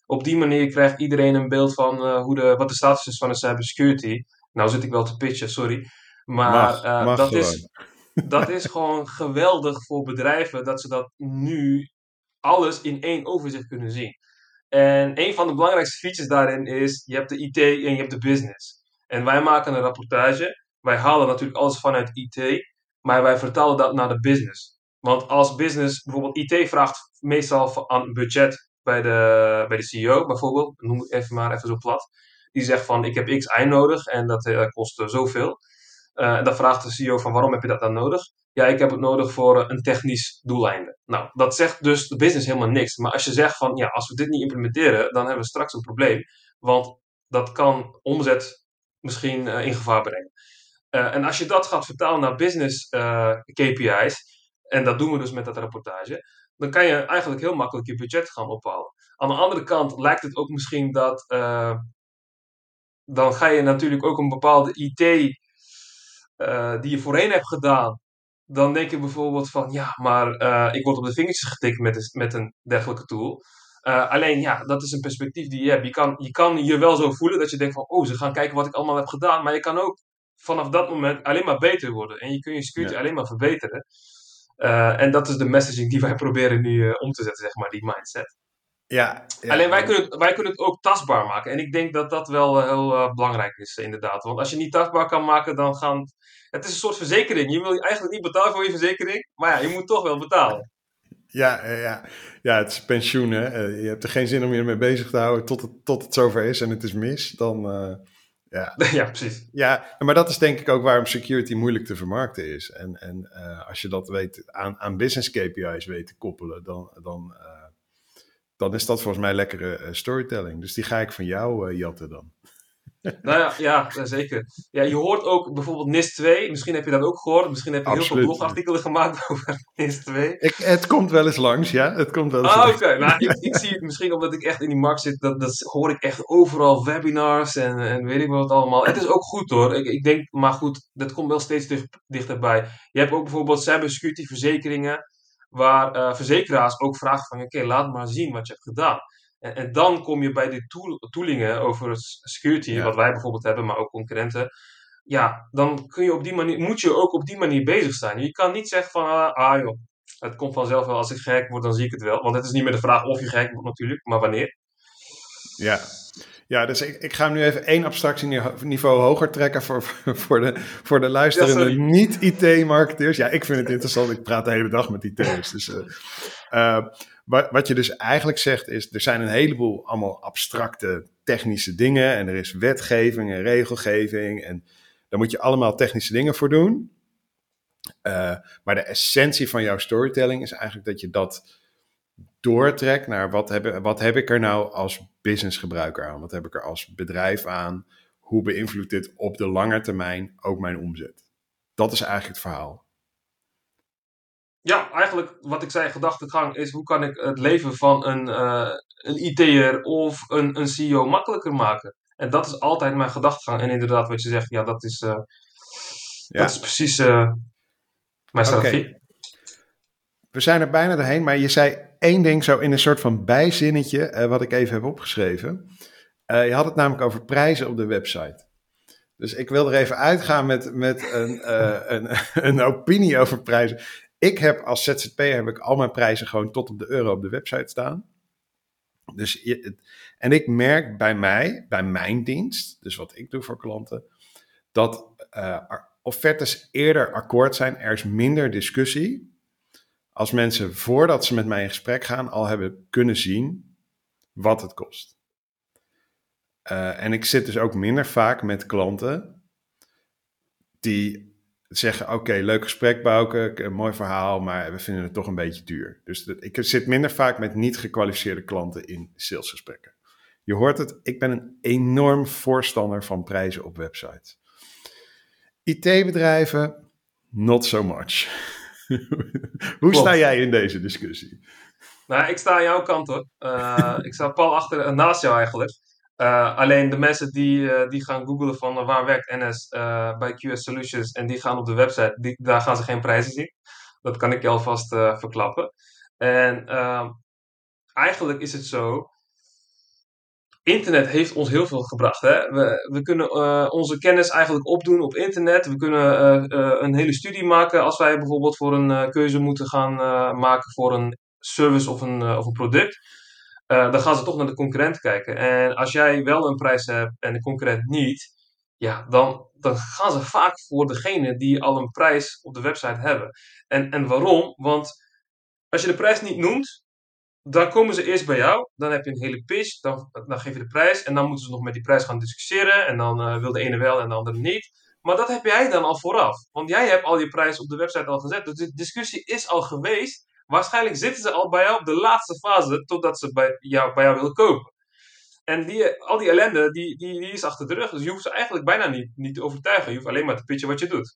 Speaker 2: Op die manier krijgt iedereen een beeld van uh, hoe de, wat de status is van de cybersecurity. Nou zit ik wel te pitchen, sorry. Maar
Speaker 1: Mag,
Speaker 2: uh,
Speaker 1: mag
Speaker 2: dat,
Speaker 1: gewoon.
Speaker 2: is, dat is gewoon geweldig voor bedrijven dat ze dat nu alles in één overzicht kunnen zien. En een van de belangrijkste features daarin is, je hebt de I T en je hebt de business. En wij maken een rapportage. Wij halen natuurlijk alles vanuit I T, maar wij vertalen dat naar de business. Want als business, bijvoorbeeld I T vraagt meestal aan budget bij de, bij de C E O bijvoorbeeld, noem ik even maar even zo plat. Die zegt van, ik heb X ei nodig en dat uh, kost uh, zoveel. Uh, en dan vraagt de C E O van, waarom heb je dat dan nodig? Ja, ik heb het nodig voor uh, een technisch doeleinde. Nou, dat zegt dus de business helemaal niks. Maar als je zegt van, ja, als we dit niet implementeren, dan hebben we straks een probleem. Want dat kan omzet misschien uh, in gevaar brengen. Uh, en als je dat gaat vertalen naar business uh, K P I's, en dat doen we dus met dat rapportage, dan kan je eigenlijk heel makkelijk je budget gaan ophalen. Aan de andere kant lijkt het ook misschien dat, uh, dan ga je natuurlijk ook een bepaalde I T uh, die je voorheen hebt gedaan, dan denk je bijvoorbeeld van, ja, maar uh, ik word op de vingertjes getikt met, een- met een dergelijke tool. Uh, alleen, ja, dat is een perspectief die je hebt. Je kan, je kan je wel zo voelen dat je denkt van, oh, ze gaan kijken wat ik allemaal heb gedaan. Maar je kan ook vanaf dat moment alleen maar beter worden. En je kun je security
Speaker 1: Ja.
Speaker 2: alleen maar verbeteren. Uh, en dat is de messaging die wij proberen nu uh, om te zetten, zeg maar, die mindset.
Speaker 1: Ja, ja,
Speaker 2: Alleen wij
Speaker 1: ja.
Speaker 2: kunnen, het, wij kunnen het ook tastbaar maken. En ik denk dat dat wel uh, heel uh, belangrijk is, uh, inderdaad. Want als je niet tastbaar kan maken, dan gaan... Het is een soort verzekering. Je wil eigenlijk niet betalen voor je verzekering. Maar ja, je moet toch wel betalen.
Speaker 1: Ja, ja, ja, het is pensioen, hè. Je hebt er geen zin om je ermee bezig te houden tot het, tot het zover is en het is mis. Dan, uh, ja.
Speaker 2: Ja, precies.
Speaker 1: Ja, maar dat is denk ik ook waarom security moeilijk te vermarkten is. En, en uh, als je dat weet aan, aan business K P I's weet te koppelen, dan, dan, uh, dan is dat volgens mij lekkere uh, storytelling. Dus die ga ik van jou uh, jatten dan.
Speaker 2: Nou ja, ja, zeker. Ja, je hoort ook bijvoorbeeld N I S twee. Misschien heb je dat ook gehoord. Misschien heb je
Speaker 1: Absoluut.
Speaker 2: heel veel blogartikelen gemaakt over N I S twee.
Speaker 1: Ik, het komt wel eens langs, ja. Het komt wel eens
Speaker 2: ah,
Speaker 1: langs.
Speaker 2: Oké, okay. nou, ik, ik zie het misschien omdat ik echt in die markt zit. Dat, dat hoor ik echt overal webinars en, en weet ik wat allemaal. Het is ook goed hoor. Ik, ik denk, maar goed, dat komt wel steeds dicht, dichterbij. Je hebt ook bijvoorbeeld cybersecurity verzekeringen. Waar uh, verzekeraars ook vragen van, oké, okay, laat maar zien wat je hebt gedaan. En, en dan kom je bij die tool, toolingen over security, ja. Wat wij bijvoorbeeld hebben, maar ook concurrenten. Ja, dan kun je op die manier, moet je ook op die manier bezig zijn. Je kan niet zeggen van, uh, ah joh, het komt vanzelf wel. Als ik gek word, dan zie ik het wel. Want het is niet meer de vraag of je gek wordt natuurlijk, maar wanneer.
Speaker 1: Ja, ja, dus ik, ik ga hem nu even één abstractieniveau hoger trekken voor, voor de, voor de luisterende ja, niet-I T-marketeers. Ja, ik vind het interessant. Ik praat de hele dag met I T'ers. Dus, uh, uh, wat, wat je dus eigenlijk zegt is, er zijn een heleboel allemaal abstracte technische dingen. En er is wetgeving en regelgeving. En daar moet je allemaal technische dingen voor doen. Uh, maar de essentie van jouw storytelling is eigenlijk dat je dat doortrekt naar wat heb, wat heb ik er nou als businessgebruiker aan? Wat heb ik er als bedrijf aan? Hoe beïnvloedt dit op de lange termijn ook mijn omzet? Dat is eigenlijk het verhaal.
Speaker 2: Ja, eigenlijk wat ik zei, gedachtegang is hoe kan ik het leven van een, uh, een I T'er of een, een C E O makkelijker maken? En dat is altijd mijn gedachtegang. En inderdaad wat je zegt, ja, dat is, uh, ja. dat is precies uh, mijn strategie.
Speaker 1: Okay. We zijn er bijna doorheen, maar je zei één ding zo in een soort van bijzinnetje, uh, wat ik even heb opgeschreven. Uh, je had het namelijk over prijzen op de website. Dus ik wil er even uitgaan met, met een, uh, een, een opinie over prijzen. Ik heb als Z Z P'er heb ik al mijn prijzen gewoon tot op de euro op de website staan. Dus je, en ik merk bij mij, bij mijn dienst, dus wat ik doe voor klanten, dat uh, offertes eerder akkoord zijn. Er is minder discussie. Als mensen voordat ze met mij in gesprek gaan al hebben kunnen zien wat het kost. Uh, en ik zit dus ook minder vaak met klanten die zeggen, oké, okay, leuk gesprek Bouke, een mooi verhaal, maar we vinden het toch een beetje duur. Dus dat, ik zit minder vaak met niet gekwalificeerde klanten in salesgesprekken. Je hoort het, ik ben een enorm voorstander van prijzen op websites. I T-bedrijven, not so much. Hoe Klopt. Sta jij in deze discussie?
Speaker 2: Nou, ik sta aan jouw kant hoor. Uh, ik sta pal achter en naast jou eigenlijk. Uh, alleen de mensen die, uh, die gaan googlen van uh, waar werkt N S uh, bij Q S Solutions en die gaan op de website, die, daar gaan ze geen prijzen zien. Dat kan ik je alvast uh, verklappen. En uh, eigenlijk is het zo, internet heeft ons heel veel gebracht. Hè? We, we kunnen uh, onze kennis eigenlijk opdoen op internet. We kunnen uh, uh, een hele studie maken als wij bijvoorbeeld voor een uh, keuze moeten gaan uh, maken voor een service of een, uh, of een product. Uh, dan gaan ze toch naar de concurrent kijken. En als jij wel een prijs hebt en de concurrent niet, ja, dan, dan gaan ze vaak voor degene die al een prijs op de website hebben. En, en waarom? Want als je de prijs niet noemt, dan komen ze eerst bij jou, dan heb je een hele pitch, dan, dan geef je de prijs en dan moeten ze nog met die prijs gaan discussiëren en dan uh, wil de ene wel en de andere niet. Maar dat heb jij dan al vooraf, want jij hebt al je prijs op de website al gezet, dus de discussie is al geweest. Waarschijnlijk zitten ze al bij jou op de laatste fase totdat ze bij jou, bij jou willen kopen. En die, al die ellende, die, die, die is achter de rug, dus je hoeft ze eigenlijk bijna niet, niet te overtuigen. Je hoeft alleen maar te pitchen wat je doet.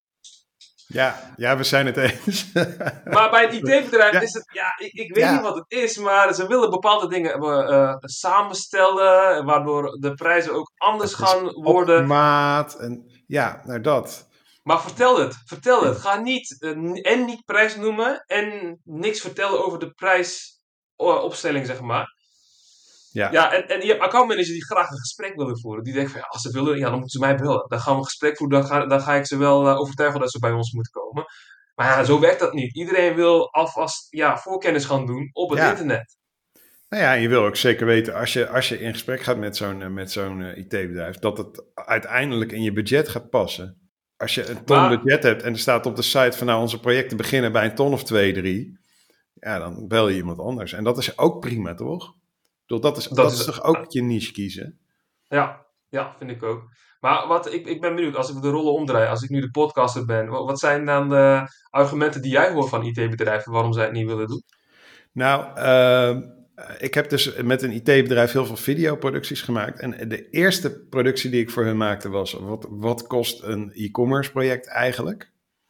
Speaker 1: Ja, ja, we zijn het eens.
Speaker 2: Maar bij een I T-bedrijf
Speaker 1: Ja.
Speaker 2: is het, ja, ik, ik weet
Speaker 1: Ja.
Speaker 2: niet wat het is, maar ze willen bepaalde dingen uh, samenstellen, waardoor de prijzen ook anders gaan worden.
Speaker 1: Op maat en ja, nou dat.
Speaker 2: Maar vertel het, vertel het. Ga niet uh, en niet prijs noemen en niks vertellen over de prijsopstelling, zeg maar.
Speaker 1: Ja.
Speaker 2: Ja, en, en je hebt accountmanagers die graag een gesprek willen voeren. Die denken van, ja, als ze willen, ja, dan moeten ze mij bellen. Dan gaan we een gesprek voeren, dan ga, dan ga ik ze wel uh, overtuigen dat ze bij ons moeten komen. Maar ja, zo werkt dat niet. Iedereen wil alvast ja, voorkennis gaan doen op het
Speaker 1: Ja.
Speaker 2: internet.
Speaker 1: Nou ja, je wil ook zeker weten, als je, als je in gesprek gaat met zo'n, met zo'n uh, I T-bedrijf, dat het uiteindelijk in je budget gaat passen. Als je een ton
Speaker 2: Maar-
Speaker 1: budget hebt en er staat op de site van nou, onze projecten beginnen bij een ton of twee, drie, ja, dan bel je iemand anders. En dat is ook prima, toch? Ik bedoel, dat is, dat,
Speaker 2: Dat
Speaker 1: is
Speaker 2: is-
Speaker 1: toch ook je niche kiezen?
Speaker 2: Ja, ja, vind ik ook. Maar wat, ik, ik ben benieuwd, als ik de rollen omdraai, als ik nu de podcaster ben, wat, wat zijn dan de argumenten die jij hoort van I T-bedrijven waarom zij het niet willen doen?
Speaker 1: Nou, uh, ik heb dus met een I T-bedrijf heel veel videoproducties gemaakt. En de eerste productie die ik voor hun maakte was, wat, wat kost een e-commerce project eigenlijk?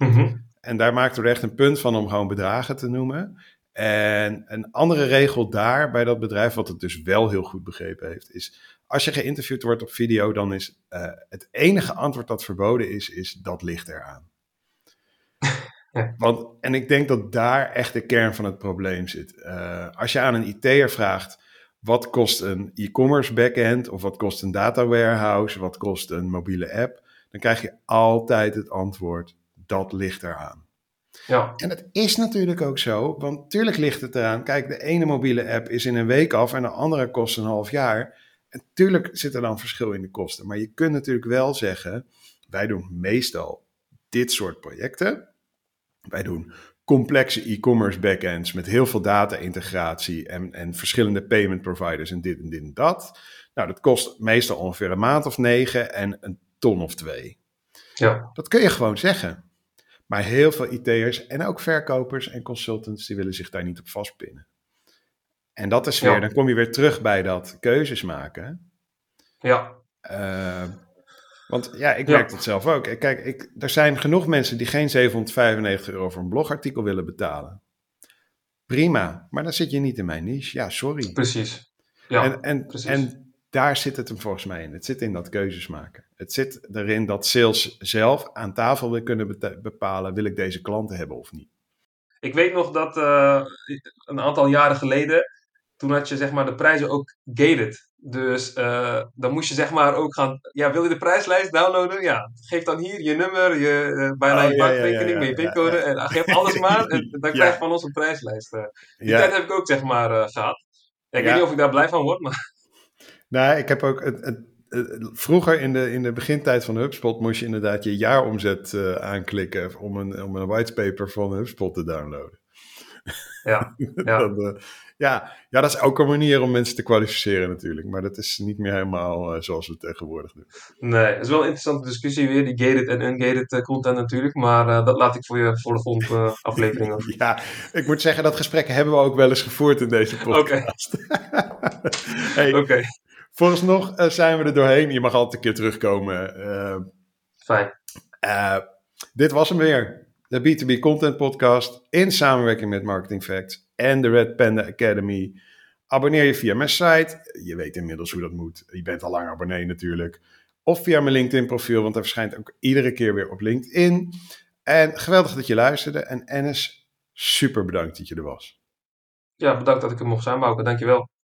Speaker 1: En daar maakten we echt een punt van om gewoon bedragen te noemen. En een andere regel daar bij dat bedrijf, wat het dus wel heel goed begrepen heeft, is als je geïnterviewd wordt op video, dan is uh, het enige antwoord dat verboden is, is dat ligt eraan.
Speaker 2: Ja.
Speaker 1: Want, en ik denk dat daar echt de kern van het probleem zit. Uh, als je aan een I T'er vraagt, wat kost een e-commerce backend of wat kost een data warehouse, wat kost een mobiele app, dan krijg je altijd het antwoord, dat ligt eraan.
Speaker 2: Ja,
Speaker 1: En het is natuurlijk ook zo, want natuurlijk ligt het eraan. Kijk, de ene mobiele app is in een week af en de andere kost een half jaar. En natuurlijk zit er dan verschil in de kosten. Maar je kunt natuurlijk wel zeggen, wij doen meestal dit soort projecten. Wij doen complexe e-commerce backends met heel veel data-integratie en, en verschillende payment providers en dit en dit en dat. Nou, dat kost meestal ongeveer een maand of negen en een ton of twee.
Speaker 2: ja,
Speaker 1: Dat kun je gewoon zeggen. Maar heel veel I T'ers en ook verkopers en consultants, die willen zich daar niet op vastpinnen. En dat is weer,
Speaker 2: Ja.
Speaker 1: dan kom je weer terug bij dat keuzes maken.
Speaker 2: ja,
Speaker 1: Uh, want ja, ik
Speaker 2: Ja.
Speaker 1: merk het zelf ook. Kijk, ik, er zijn genoeg mensen die geen zevenhonderdvijfennegentig euro voor een blogartikel willen betalen. Prima, maar dan zit je niet in mijn niche. Ja, sorry.
Speaker 2: precies. Ja,
Speaker 1: en, en,
Speaker 2: precies.
Speaker 1: en daar zit het hem volgens mij in. Het zit in dat keuzes maken. Het zit erin dat sales zelf aan tafel wil kunnen beta- bepalen, wil ik deze klanten hebben of niet.
Speaker 2: Ik weet nog dat uh, een aantal jaren geleden, toen had je zeg maar de prijzen ook gated. Dus uh, dan moest je zeg maar ook gaan, ja, wil je de prijslijst downloaden? Ja, geef dan hier je nummer, je, uh, bijna
Speaker 1: Oh,
Speaker 2: je
Speaker 1: ja,
Speaker 2: bankrekening,
Speaker 1: ja, ja,
Speaker 2: met je
Speaker 1: ja,
Speaker 2: pincode
Speaker 1: ja.
Speaker 2: en geef alles maar en dan krijg je
Speaker 1: Ja.
Speaker 2: van ons een prijslijst. Uh, die
Speaker 1: Ja.
Speaker 2: tijd heb ik ook zeg maar uh, gehad. Ja, ik
Speaker 1: Ja.
Speaker 2: weet niet of ik daar blij van word, maar
Speaker 1: Nou, ik heb ook het, het, het, vroeger in de, in de begintijd van HubSpot moest je inderdaad je jaaromzet uh, aanklikken om een, om een whitepaper van HubSpot te downloaden.
Speaker 2: ja, ja.
Speaker 1: Dan, uh, ja, ja, dat is ook een manier om mensen te kwalificeren natuurlijk. Maar dat is niet meer helemaal uh, zoals we het tegenwoordig doen.
Speaker 2: Nee, het is wel een interessante discussie weer, die gated en ungated uh, content natuurlijk. Maar uh, dat laat ik voor je voor de volgende uh, aflevering over.
Speaker 1: Ja, ik moet zeggen, dat gesprek hebben we ook wel eens gevoerd in deze podcast. Hey,
Speaker 2: Oké, okay.
Speaker 1: Vooralsnog uh, zijn we er doorheen. Je mag altijd een keer terugkomen. Uh,
Speaker 2: Fijn.
Speaker 1: Uh, dit was hem weer. De B twee B Content Podcast in samenwerking met Marketing Facts en de Red Panda Academy. Abonneer je via mijn site. Je weet inmiddels hoe dat moet. Je bent al lang abonnee natuurlijk. Of via mijn LinkedIn profiel, want dat verschijnt ook iedere keer weer op LinkedIn. En geweldig dat je luisterde. En Enes, super bedankt dat je er was.
Speaker 2: Ja, bedankt dat ik er mocht zijn, Bouke. Dankjewel.